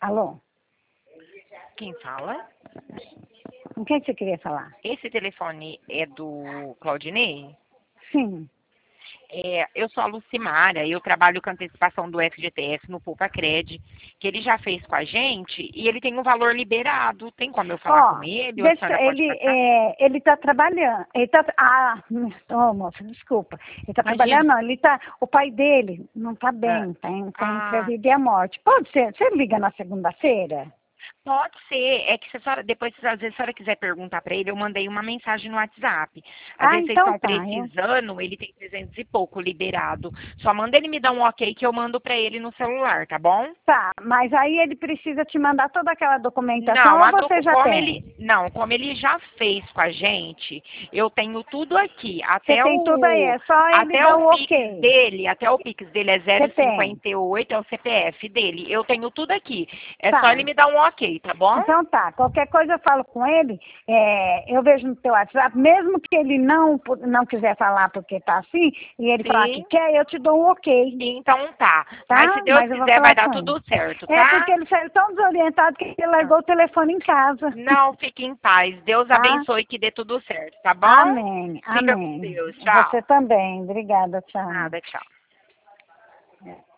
Alô? Quem fala? Com quem você queria falar? Esse telefone é do Claudinei? Sim. Eu sou a Lucimara, eu trabalho com antecipação do FGTS no Poupa Cred, que ele já fez com a gente e ele tem um valor liberado. Tem como eu falar com Ó, ele ou a deixa, senhora pode passar? ele tá trabalhando, moça, desculpa, ele tá Imagina. trabalhando, não, o pai dele não tá Ah, bem, tá entre a ah, vida e a morte. Pode ser, você liga na segunda-feira? pode ser. É que se a senhora, depois, às vezes, se a senhora quiser perguntar para ele, eu mandei uma mensagem no WhatsApp. Às Ah, vezes vocês então estão tá, precisando, ele tem 300 e pouco liberado. Só manda ele me dar um ok que eu mando para ele no celular, tá bom? tá, mas aí ele precisa te mandar toda aquela documentação Não, ou você já tem? como ele já fez com a gente, eu tenho tudo aqui, Você tem tudo aí, é só ele dar o ok. Até o Pix dele é Você tem? 058, é o CPF dele. Eu tenho tudo aqui. É só Tá. ele me dar um ok, tá bom? Então tá, qualquer coisa eu falo com ele, eu vejo no teu WhatsApp, mesmo que ele não quiser falar porque tá assim, e ele falar que Sim. quer, eu te dou um ok, Então tá. Mas tá? se Deus Mas eu vou quiser vai falar dar com ele. tudo certo, É porque tá? ele saiu tão desorientado que ele largou o telefone em casa, Não, fique em paz. Deus tá? abençoe e que dê tudo certo, tá bom? Amém, Fica com amém. Deus. Você Tchau. também, obrigada, tchau. Nada, tchau.